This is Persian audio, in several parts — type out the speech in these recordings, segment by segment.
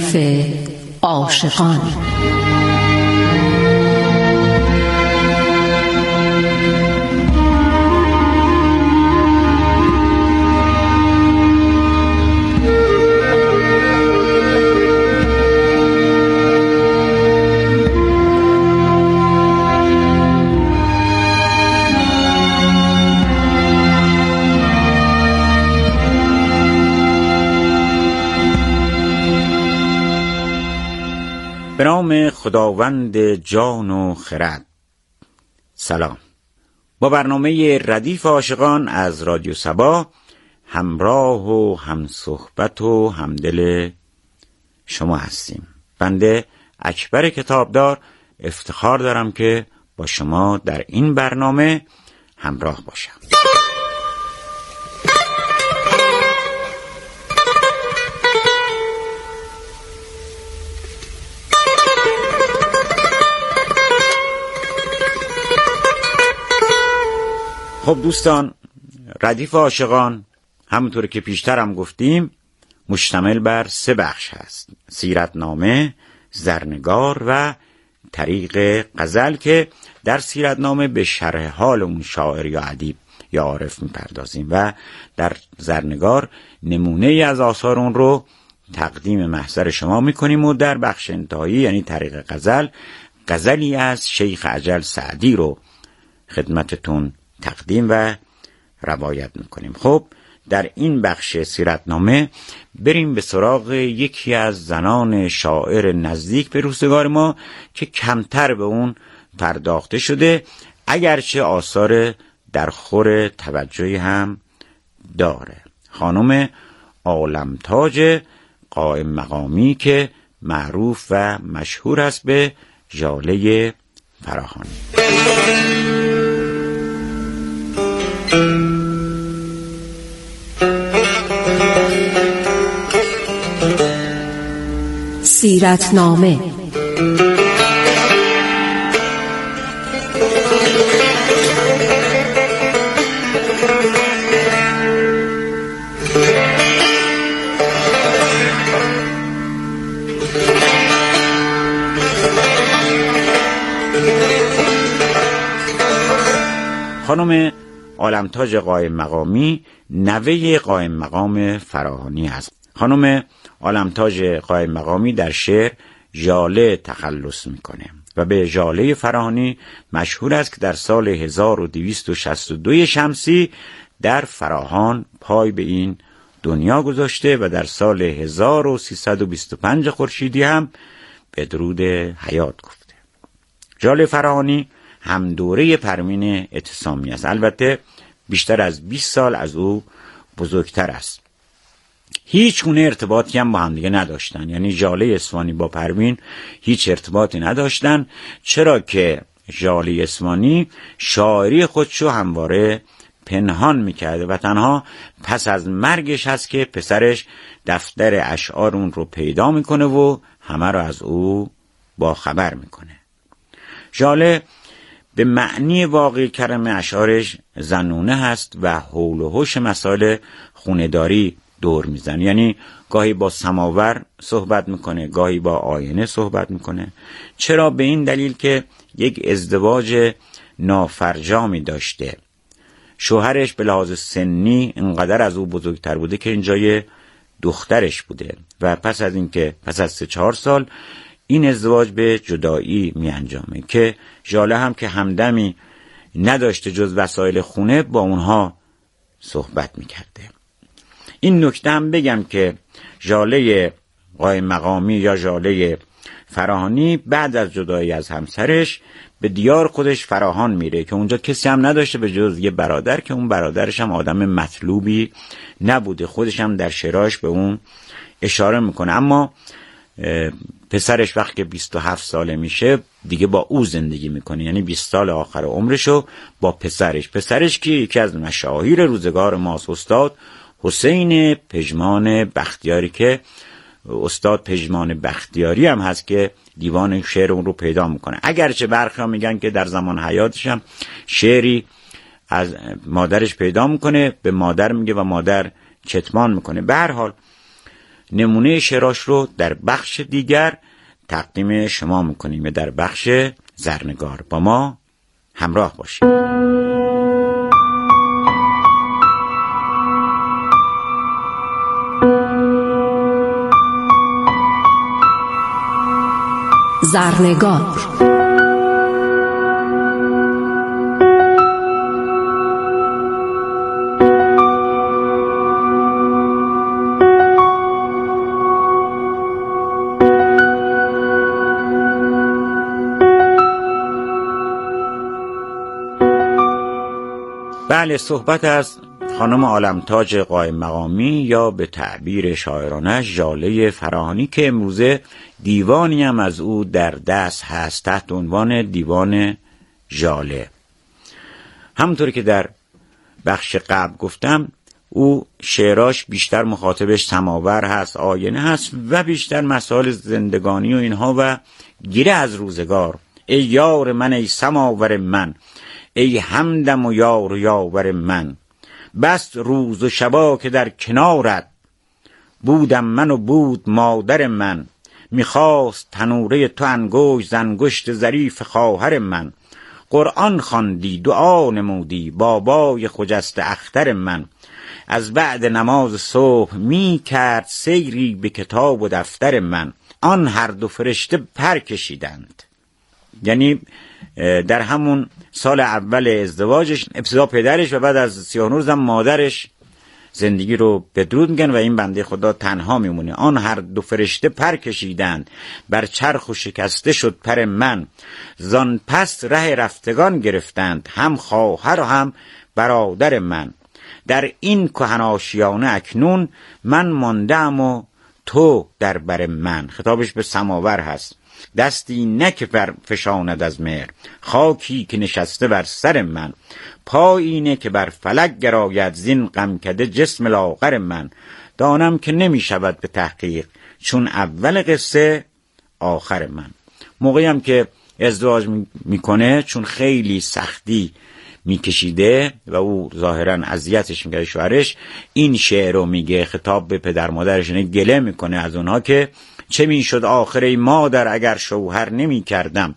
عاشقان. به نام خداوند جان و خرد. سلام. با برنامه ردیف عاشقان از رادیو صبا همراه و همصحبت و همدل شما هستیم. بنده اکبر کتابدار افتخار دارم که با شما در این برنامه همراه باشم. خب دوستان، ردیف عاشقان همونطور که پیشتر هم گفتیم مشتمل بر 3 بخش هست: سیرتنامه، زرنگار و طریق غزل، که در سیرتنامه به شرح حال اون شاعر یا ادیب یا عارف میپردازیم و در زرنگار نمونه ای از آثار اون رو تقدیم محضر شما میکنیم و در بخش انتهایی یعنی طریق غزل، غزلی از شیخ اجل سعدی رو خدمتتون تقدیم و روایت میکنیم. خب در این بخش سیرتنامه بریم به سراغ یکی از زنان شاعر نزدیک به روزگار ما که کمتر به اون پرداخته شده، اگرچه آثار در خور توجهی هم داره. خانم عالمتاج قائم مقامی که معروف و مشهور است به ژاله فراهانی. سیرتنامه. خانم عالمتاج قائم مقامی نوه قائم مقام فراهانی است. خانم عالمتاج قائم مقامی در شعر ژاله تخلص میکنه و به ژاله فراهانی مشهور است که در سال 1262 شمسی در فراهان پای به این دنیا گذاشته و در سال 1325 خورشیدی هم به درود حیات گفته. ژاله فراهانی هم دوره پروین اعتصامی است، البته بیشتر از 20 سال از او بزرگتر است. هیچ گونه ارتباطی هم با هم دیگه نداشتن، یعنی ژاله اصفهانی با پروین هیچ ارتباطی نداشتن، چرا که ژاله اصفهانی شاعری خودشو همواره پنهان میکرده و تنها پس از مرگش هست که پسرش دفتر اشعار اون رو پیدا میکنه و همه رو از او با خبر میکنه. ژاله به معنی واقعی کلمه اشعارش زنونه هست و حول و حوش مسائل خونه‌داری دور میزنه، یعنی گاهی با سماور صحبت میکنه، گاهی با آینه صحبت میکنه. چرا؟ به این دلیل که یک ازدواج نافرجامی داشته. شوهرش به لحاظ سنی انقدر از او بزرگتر بوده که اینجای دخترش بوده و پس از 3-4 سال این ازدواج به جدایی می انجامه که ژاله هم که همدمی نداشته جز وسایل خونه با اونها صحبت می کرده. این نکته هم بگم که ژاله قائم مقامی یا ژاله فراهانی بعد از جدایی از همسرش به دیار خودش فراهان میره که اونجا کسی هم نداشته به جز یه برادر که اون برادرش هم آدم مطلوبی نبوده. خودش هم در شعرش به اون اشاره میکنه، اما پسرش وقتی که 27 ساله میشه دیگه با او زندگی میکنه، یعنی 20 سال آخر عمرشو با پسرش که یکی از مشاهیر روزگار ماست، استاد حسین پژمان بختیاری، که استاد پژمان بختیاری هم هست که دیوان شعر اون رو پیدا میکنه. اگرچه برخی ها میگن که در زمان حیاتش هم شعری از مادرش پیدا میکنه، به مادر میگه و مادر کتمان میکنه. به هر حال نمونه شعراش رو در بخش دیگر تقدیم شما میکنیم، در بخش زرنگار. با ما همراه باشید. زرنگار. بله، صحبت از خانم عالمتاج قائم مقامی یا به تعبیر شاعرانه ژاله فراهانی که امروزه دیوانی هم از او در دست هست تحت عنوان دیوان ژاله. همونطور که در بخش قبل گفتم، او شعراش بیشتر مخاطبش سماور هست، آینه هست و بیشتر مسائل زندگانی و اینها و گیره از روزگار. ای یار من، ای سماور من، ای همدم و یار و یاور من، بس روز و شبا که در کنارت بودم من و بود مادر من، میخواست تنوره تو انگشت ز انگشت ظریف خواهر من، قرآن خواندی دعا نمودی بابای خجسته اختر من، از بعد نماز صبح می کرد سیری به کتاب و دفتر من، آن هر دو فرشته پر کشیدند. یعنی در همون سال اول ازدواجش ابتدا پدرش و بعد از 39 روز هم مادرش زندگی رو بدرود میگن و این بنده خدا تنها میمونه. آن هر دو فرشته پر کشیدند، بر چرخ و شکسته شد پر من، زان پس ره رفتگان گرفتند، هم خواهر و هم برادر من، در این کهن آشیانه اکنون من ماندم و تو در بر من. خطابش به سماور هست. دستی نه که فشاند از مهر، خاکی که نشسته بر سر من، پایینه که بر فلک گراید زین غمکده جسم لاغر من، دانم که نمی شود به تحقیق چون اول قصه آخر من. موقعی هم که ازدواج میکنه چون خیلی سختی میکشیده و او ظاهرا اذیتش میگه شوهرش، این شعر رو میگه خطاب به پدر مادرش، گله میکنه از اونها که چه میشد آخر ای مادر اگر شوهر نمی کردم،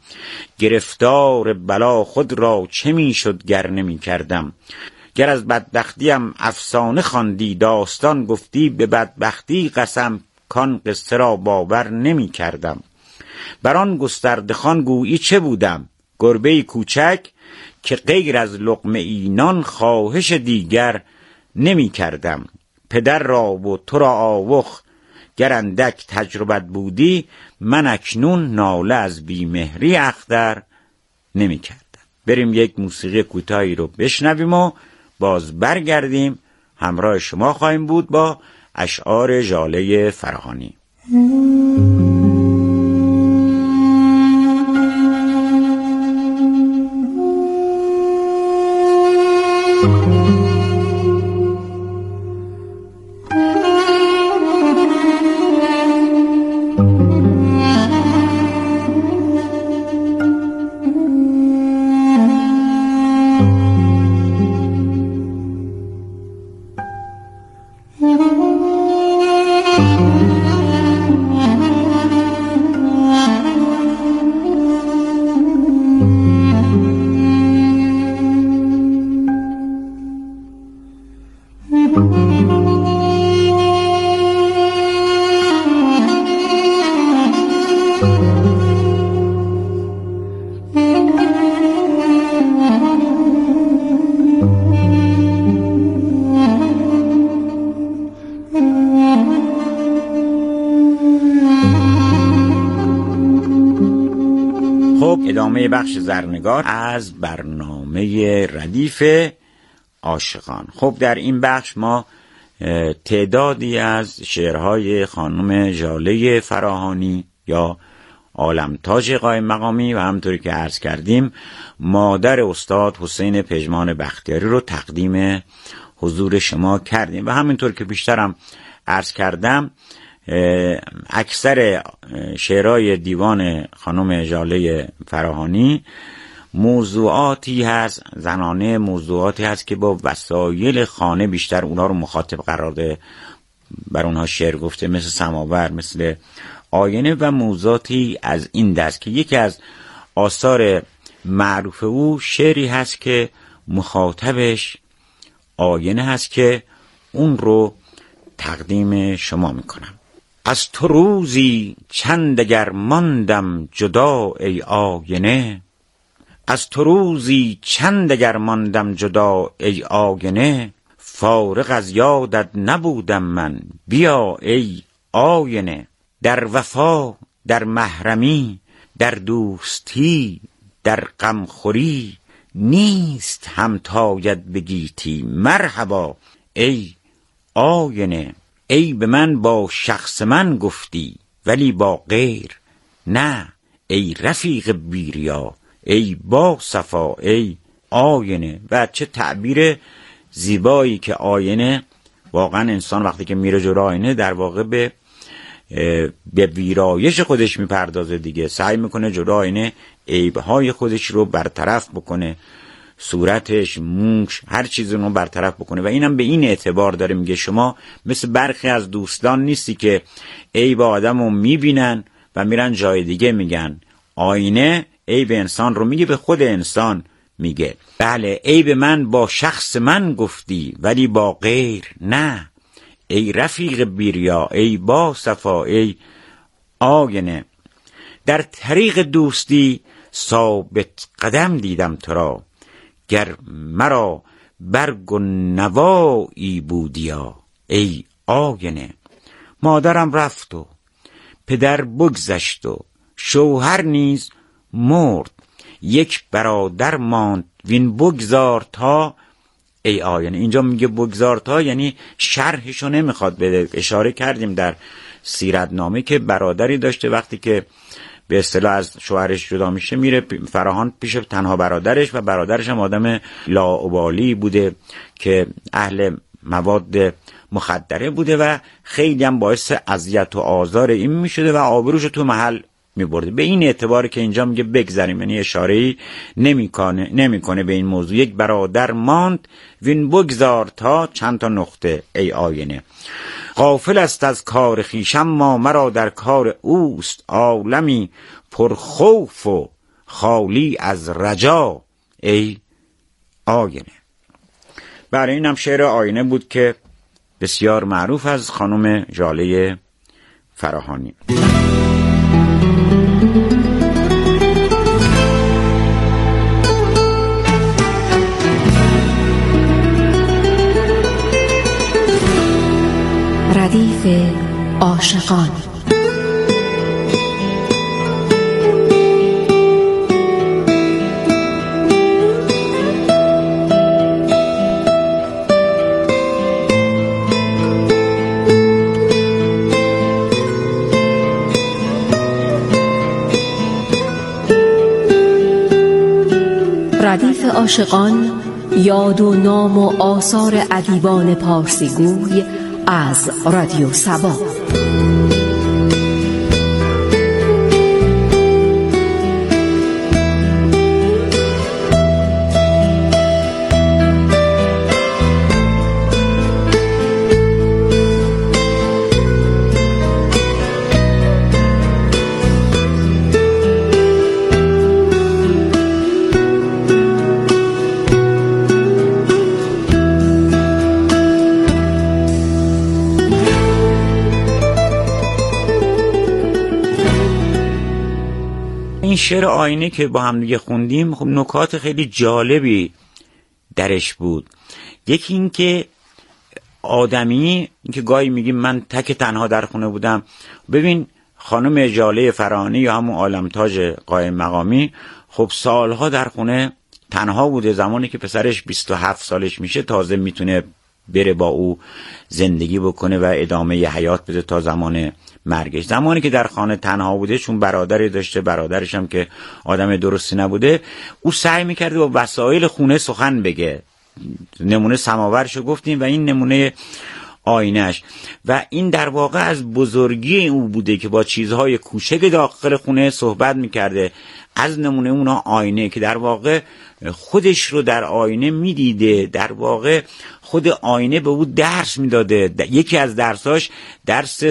گرفتار بلا خود را چه میشد گر نمی کردم، گر از بدبختیم افسانه خواندی داستان گفتی، به بدبختی قسم کان قصه را باور نمی کردم، بران گسترده خوان گویی چه بودم، گربه کوچک که غیر از لقمه اینان خواهش دیگر نمی کردم، پدر را و تو را آوخ گر اندک تجربت بودی، من اکنون ناله از بیمهری اختر نمی کردم. بریم یک موسیقی کوتاهی رو بشنویم و باز برگردیم. همراه شما خواهیم بود با اشعار ژاله فراهانی. ادامه بخش زرنگار از برنامه ردیف عاشقان. خب در این بخش ما تعدادی از شعرهای خانم ژاله فراهانی یا عالمتاج قائم مقامی و همطوری که عرض کردیم مادر استاد حسین پژمان بختیاری رو تقدیم حضور شما کردیم و همینطور که بیشترم عرض کردم اکثر شعرهای دیوان خانم ژاله فراهانی موضوعاتی هست زنانه، موضوعاتی هست که با وسایل خانه بیشتر اونا رو مخاطب قرار ده، بر اونها شعر گفته، مثل سماور، مثل آینه و موضوعاتی از این دست که یکی از آثار معروف او شعری هست که مخاطبش آینه هست که اون رو تقدیم شما میکنم. از تو روزی چند اگر ماندم جدا ای آینه، از تو روزی چند اگر ماندم جدا ای آینه، فارغ از یادت نبودم من بیا ای آینه. در وفا، در محرمی، در دوستی، در غمخوری، نیست همتایت بگیتی مرحبا ای آینه. ای به من با شخص من گفتی ولی با غیر نه، ای رفیق بیریا ای با صفا ای آینه. و چه تعبیر زیبایی که آینه، واقعا انسان وقتی که میره جلو آینه در واقع به ویرایش خودش میپردازه دیگه، سعی میکنه جلو آینه عیبهای خودش رو برطرف بکنه، صورتش، موش، هر چیزی رو برطرف بکنه. و اینم به این اعتبار داره میگه شما مثل برخی از دوستان نیستی که عیب آدم رو میبینن و میرن جای دیگه میگن. آینه عیب انسان رو میگه، به خود انسان میگه. بله، عیب من با شخص من گفتی ولی با غیر نه، ای رفیق بیریا ای با صفا ای آینه. در طریق دوستی ثابت قدم دیدم تو را، گر مرا برگ و نوایی بودیا ای آینه. مادرم رفت و پدر بگذشت و شوهر نیز مرد، یک برادر ماند وین بگذار تا ای آینه. اینجا میگه بگذار تا یعنی شرحشو نمیخواد بده. اشاره کردیم در سیرتنامه که برادری داشته، وقتی که به اصطلاح از شوهرش جدا میشه میره فراهان پیش تنها برادرش و برادرش هم آدم لاابالی بوده که اهل مواد مخدره بوده و خیلی هم باعث اذیت و آزار این میشده و آبروش تو محل میبرده. به این اعتبار که اینجا میگه بگذاریم، یعنی اشاره‌ای نمیکنه به این موضوع. یک برادر ماند وین بگذار تا چند تا نقطه ای آینه. غافل است از کار خویشم ما مرا در کار اوست، عالمی پر خوف و خالی از رجا ای آینه. برای اینم شعر آینه بود که بسیار معروف از خانم ژاله فراهانی. ردیف عاشقان. ردیف عاشقان یاد و نام و آثار ادیبان پارسیگوی از رادیو سبا. این شعر آینه که با هم دیگه خوندیم، خب نکات خیلی جالبی درش بود. یکی این که آدمی، این که گاهی میگیم من تک تنها در خونه بودم. ببین خانم ژاله فراهانی یا همون عالمتاج قائم مقامی خب سالها در خونه تنها بوده. زمانی که پسرش 27 سالش میشه تازه میتونه بره با او زندگی بکنه و ادامه ی حیات بده تا زمان مرگش. زمانی که در خانه تنها بوده، چون برادری داشته، برادرش هم که آدم درستی نبوده، او سعی میکرده با وسایل خونه سخن بگه. نمونه سماورشو گفتیم و این نمونه آینش. و این در واقع از بزرگی او بوده که با چیزهای کوچک داخل خونه صحبت میکرده. از نمونه اونا آینه که در واقع خودش رو در آینه میدیده، در واقع خود آینه به او درس میداده. یکی از درساش درس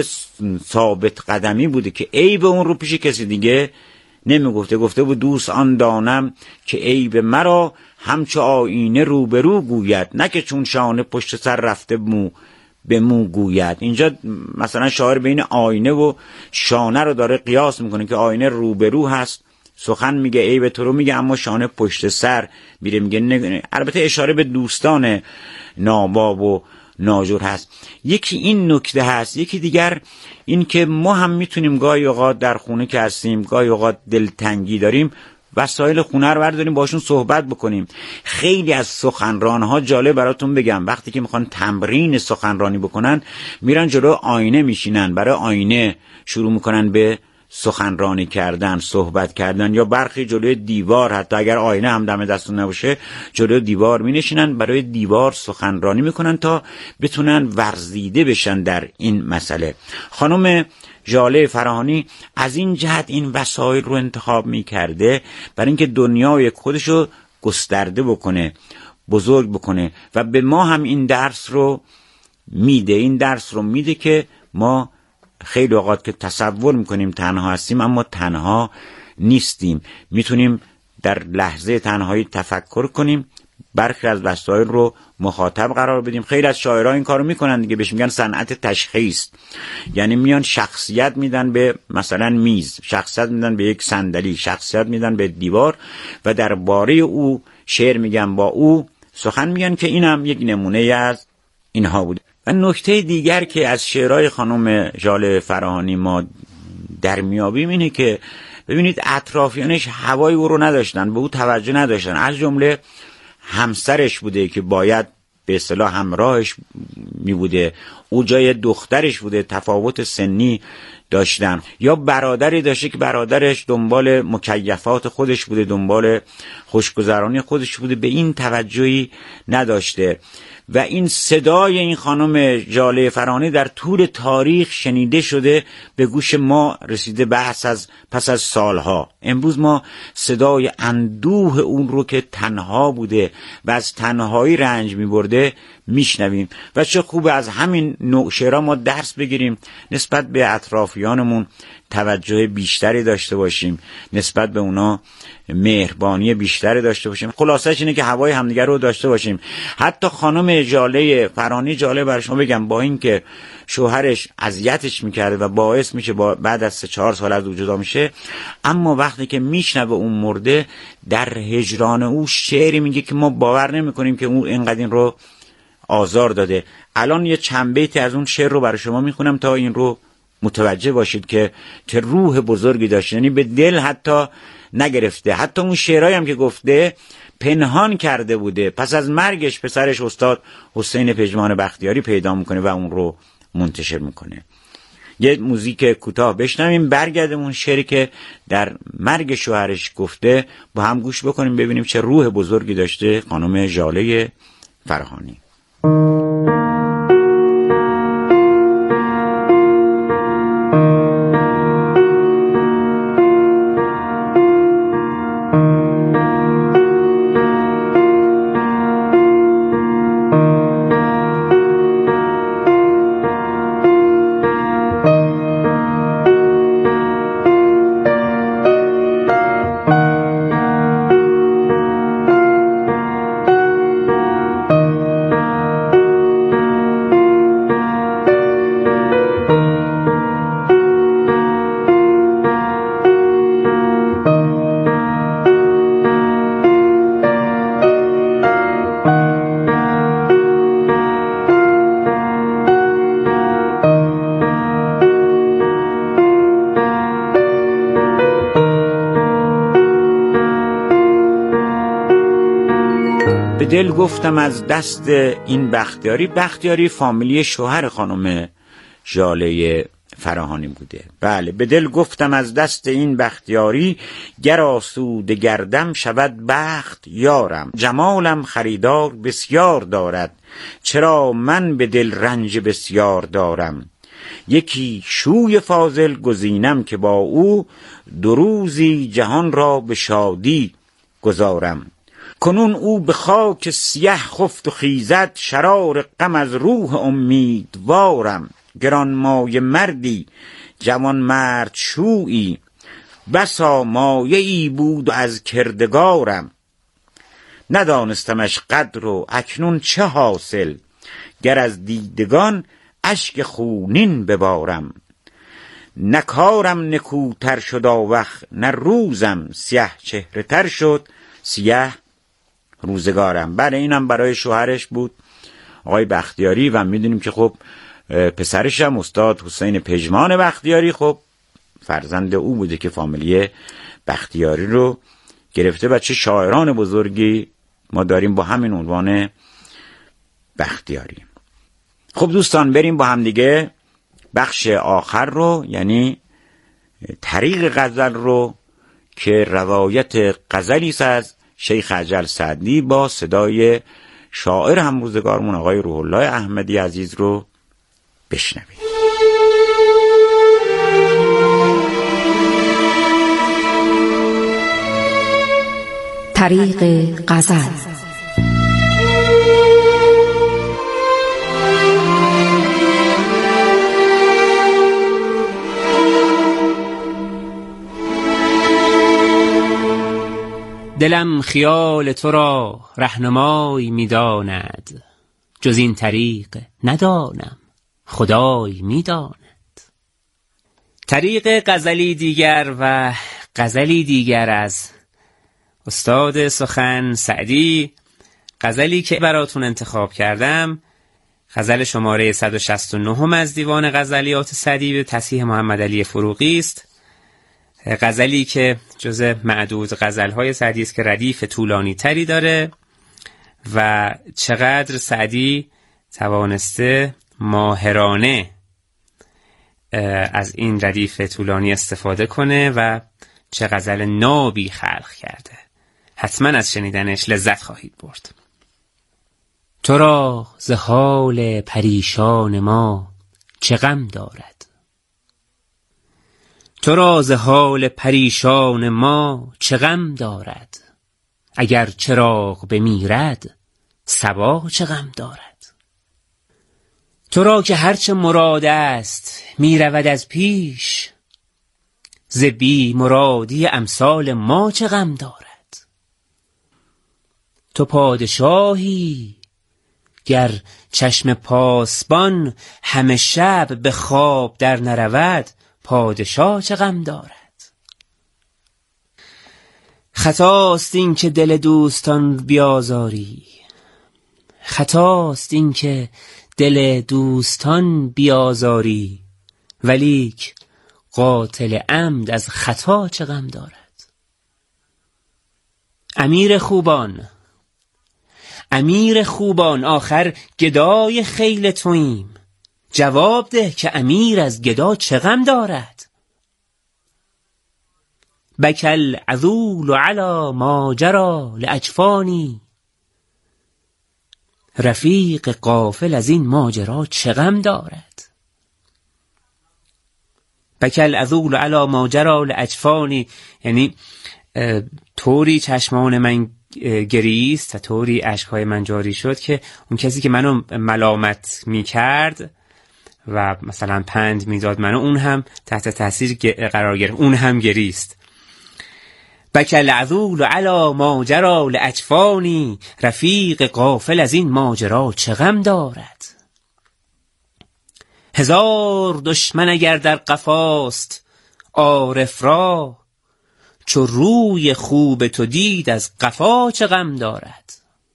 ثابت قدمی بوده که عیب اون رو پیش کسی دیگه نمیگفته. گفته بود دوست آن دانم که عیب مرا همچو آینه روبرو گوید، نه که چون شانه پشت سر رفته مو به مو گوید. اینجا مثلا شاعر بین آینه و شانه رو داره قیاس میکنه که آینه روبرو هست، سخن میگه، عیب تو رو میگه، اما شانه پشت سر میره میگه. البته اشاره به دوستان ناباب و ناجور هست. یکی این نکته هست. یکی دیگر این که ما هم میتونیم گاهی اوقات در خونه که هستیم، گاهی اوقات دلتنگی داریم، وسایل خونه رو برداریم باشون صحبت بکنیم. خیلی از سخنرانها جالب براتون بگم، وقتی که میخوان تمرین سخنرانی بکنن میرن جلو آینه میشینن، برای آینه شروع میکنن به سخنرانی کردن، صحبت کردن، یا برخی جلوی دیوار، حتی اگر آینه هم دم دستون نباشه جلوی دیوار می نشینن، برای دیوار سخنرانی میکنن تا بتونن ورزیده بشن در این مسئله. خانم ژاله فراهانی از این جهت این وسایل رو انتخاب میکرده برای اینکه دنیای خودش رو گسترده بکنه، بزرگ بکنه و به ما هم این درس رو میده. این درس رو میده که ما خیلی اوقات که تصور میکنیم تنها هستیم اما تنها نیستیم. میتونیم در لحظه تنهایی تفکر کنیم، برخی از وسایل رو مخاطب قرار بدیم. خیلی از شاعرها این کارو میکنن دیگه، بهش میگن صنعت تشخیص. یعنی میان شخصیت میدن به مثلا میز، شخصیت میدن به یک صندلی، شخصیت میدن به دیوار و درباره او شعر میگن، با او سخن میگن، که اینم یک نمونه از اینها بود. و نکته دیگر که از شعرهای خانم ژاله فراهانی ما در میابیم اینه که ببینید اطرافیانش هوای او رو نداشتن، به او توجه نداشتن. از جمله همسرش بوده که باید به اصطلاح همراهش میبوده، او جای دخترش بوده، تفاوت سنی داشتن، یا برادری داشته که برادرش دنبال مکیفات خودش بوده، دنبال خوشگذرانی خودش بوده، به این توجهی نداشته. و این صدای این خانم ژاله فراهانی در طول تاریخ شنیده شده، به گوش ما رسیده پس از سالها. امروز ما صدای اندوه اون رو که تنها بوده و از تنهایی رنج می‌برده میشنویم. و چه خوبه از همین نوع شعرها ما درس بگیریم، نسبت به اطرافیانمون توجه بیشتری داشته باشیم، نسبت به اونا مهربانی بیشتری داشته باشیم. خلاصش اینه که هوای همدیگر رو داشته باشیم. حتی خانم ژاله فراهانی، جالب برای شما بگم، با این که شوهرش اذیتش میکرده و باعث میشه بعد از 3-4 سال از او جدا میشه، اما وقتی که میشنوه اون مرده، در هجران او شعری میگه که ما باور نمیکنیم که اون اینقدر این رو آزار داده. الان یه چند بیت از اون شعر رو برای شما میخونم تا این رو متوجه باشید که چه روح بزرگی داشته. یعنی به دل حتی نگرفته. حتی اون شعرهایی هم که گفته پنهان کرده بوده. پس از مرگش پسرش استاد حسین پژمان بختیاری پیدا میکنه و اون رو منتشر میکنه. یه موزیک کوتاه بشنویم، برگردیم اون شعری که در مرگ شوهرش گفته با هم گوش بکنیم، ببینیم چه روح بزرگی داشته خانم ژاله فراهانی. دل گفتم از دست این بختیاری. بختیاری فامیلی شوهر خانم ژاله فراهانی بوده. بله، به دل گفتم از دست این بختیاری، گر آسوده گردم شود بخت یارم. جمالم خریدار بسیار دارد، چرا من به دل رنج بسیار دارم. یکی شوی فاضل گزینم که با او، دو روزی جهان را به شادی گذارم. کنون او به خاک سیه خفت و خیزد، شرار غم از روح امیدوارم. گرانمایه مردی جوان مرد شویی، بسا مایه ای بود و از کردگارم. ندانستمش قدر و اکنون چه حاصل، گر از دیدگان اشک خونین ببارم. نه کارم نکوتر شد آوخ نه روزم، سیه چهره تر شد سیه روزگارم. بله، اینم برای شوهرش بود آقای بختیاری و میدونیم که خب پسرش هم استاد حسین پژمان بختیاری خب فرزند او بوده که فامیلی بختیاری رو گرفته و چه شاعران بزرگی ما داریم با همین عنوان بختیاری. خب دوستان، بریم با هم دیگه بخش آخر رو، یعنی طریق غزل رو که روایت غزلی است از شیخ اجل سعدی با صدای شاعر همروزگارمون آقای روح الله احمدی عزیز رو بشنوید. طریق غزل. دلم خیال تو را رهنمای می‌داند، جز این طریق ندانم خدای می‌داند. طریق غزلی دیگر و غزلی دیگر از استاد سخن سعدی. غزلی که براتون انتخاب کردم غزل شماره 169 از دیوان غزلیات سعدی به تصحیح محمد علی فروغی است. غزلی که جز معدود غزل‌های سعدی است که ردیف طولانی تری داره و چقدر سعدی توانسته ماهرانه از این ردیف طولانی استفاده کنه و چه غزل نابی خلق کرده. حتما از شنیدنش لذت خواهید برد. تو را ز حال پریشان ما چه غم دارد، تو را ز حال پریشان ما چه غم دارد. اگر چراغ بمیرد صبا چه غم دارد. تو را که هرچه مراد است می رود از پیش، ز بی مرادی امثال ما چه غم دارد. تو پادشاهی گر چشم پاسبان همه شب به خواب در نرود، پادشاه چه غم دارد. خطاست این که دل دوستان بیازاری، خطاست این که دل دوستان بیازاری، ولیک قاتل عمد از خطا چه غم دارد. امیر خوبان آخر گدای خیل توییم، جواب ده که امیر از گدا چه غم دارد. بکل عذول علی ما جری لاجفانی، رفیق غافل از این ماجرا چه غم دارد. بکل عذول علی ما جری لاجفانی، یعنی طوری چشمان من گریست و طوری اشکهای من جاری شد که اون کسی که منو ملامت میکرد و مثلا پند میداد منو، اون هم تحت تاثیر قرار گرفت، اون هم گریست. بکل عذول علی ما جری لاجفانی، رفیق غافل از این ماجرا چه غم دارد. هزار دشمن اگر در قفاست عارف را، چو روی خوب تو دید از قفا چه غم دارد.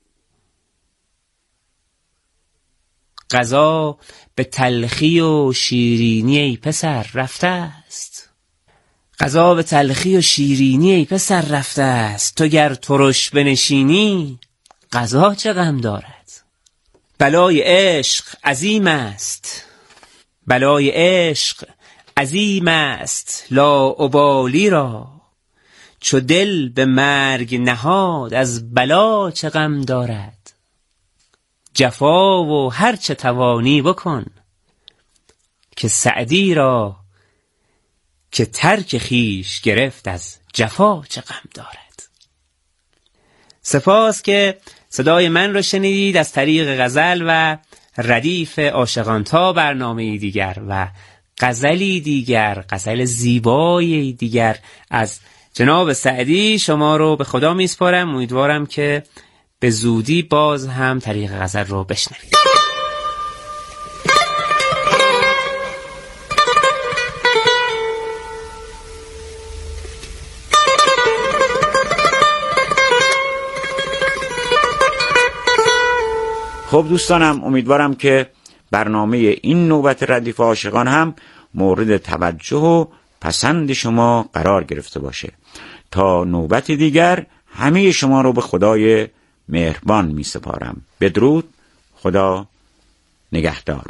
قضا به تلخی و شیرینی ای پسر رفته است، قضا به تلخی و شیرینی ای پسر رفته است. تو گر ترش بنشینی قضا چه غم دارد. بلای عشق عظیم است، بلای عشق عظیم است لاابالی را، چو دل به مرگ نهاد از بلا چه غم دارد. جفا و هر چه توانی بکن، که سعدی را که ترک خویش گرفت از جفا چه غم دارد. سپاس که صدای من رو شنیدید از طریق غزل و ردیف عاشقان. تا برنامه دیگر و غزلی دیگر، غزل زیبایی دیگر از جناب سعدی، شما رو به خدا میسپارم. امیدوارم که به زودی باز هم طریق غزل رو بشنوید. خب دوستانم، امیدوارم که برنامه این نوبت ردیف عاشقان هم مورد توجه و پسند شما قرار گرفته باشه. تا نوبت دیگر همه شما رو به خدای مهربان می سپارم. بدرود، خدا نگهدار.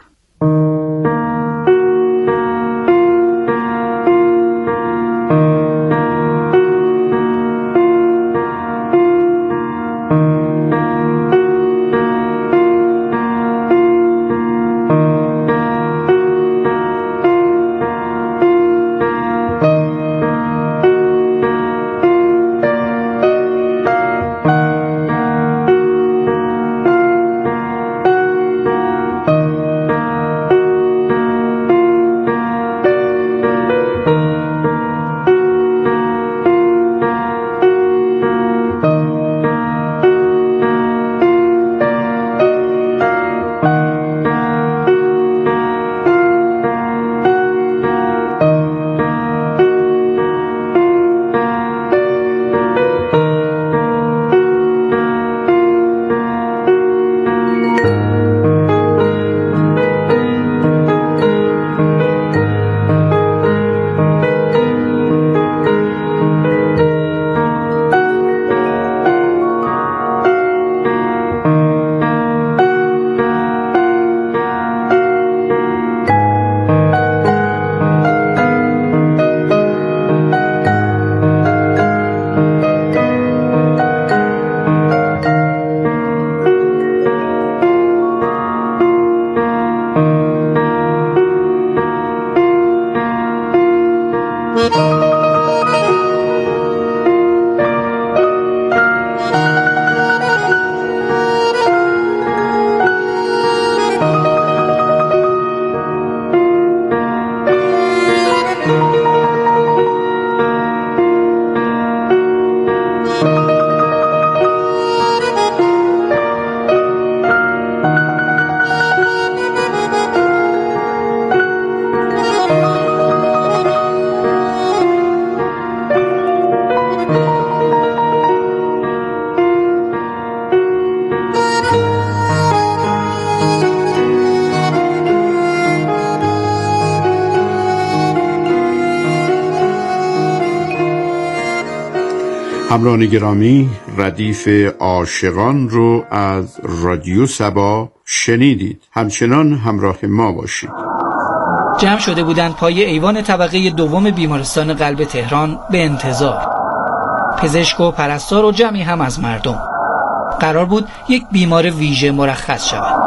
همراهان گرامی، ردیف عاشقان رو از رادیو سبا شنیدید. همچنان همراه ما باشید. جمع شده بودند پای ایوان طبقه دوم بیمارستان قلب تهران به انتظار. پزشک و پرستار و جمعی هم از مردم. قرار بود یک بیمار ویژه مرخص شود.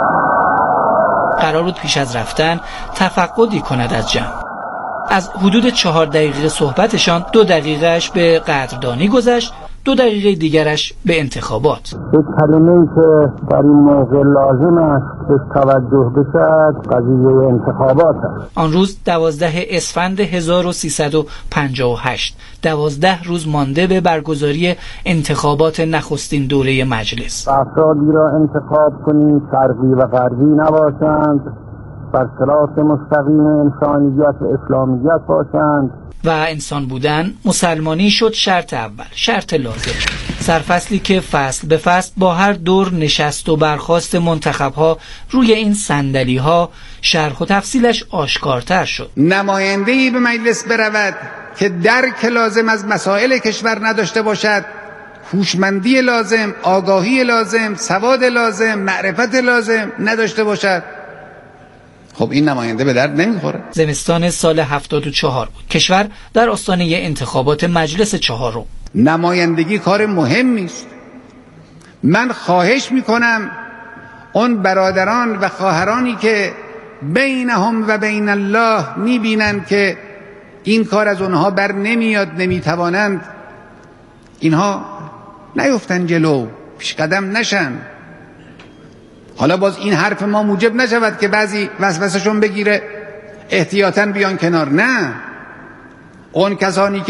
قرار بود پیش از رفتن تفقدی کند از جمع. از حدود 4 دقیقه صحبتشان 2 دقیقهش به قدردانی گذشت، 2 دقیقه دیگرش به انتخابات. یک کلمه‌ای که در این موقع لازم است به توجه بشد قضیه انتخابات است. آن روز 12 اسفند 1358، 12 روز مانده به برگزاری انتخابات نخستین دوره مجلس. افرادی را انتخاب کنید شرقی و غربی نباشند، بر صراط مستقیم انسانیت و اسلامیت باشند. و انسان بودن مسلمانی شد شرط اول، شرط لازم. سرفصلی که فصل به فصل با هر دور نشست و برخاست منتخبها روی این صندلی‌ها شرح و تفصیلش آشکارتر شد. نماینده‌ای به مجلس برود که درک لازم از مسائل کشور نداشته باشد، هوشمندی لازم، آگاهی لازم، سواد لازم، معرفت لازم نداشته باشد، خب این نماینده به درد نمیخوره. زمستان سال 74 بود. کشور در آستانه انتخابات مجلس چهارم. نمایندگی کار مهمی است. من خواهش میکنم اون برادران و خواهرانی که بینهم و بین الله میبینن که این کار از اونها بر نمیاد، نمیتوانند، اینها نیفتن جلو، پیش قدم نشن. حالا باز این حرف ما موجب نشود که بعضی وسوسه‌شون بگیره احتیاطاً بیان کنار. نه، اون کسانی که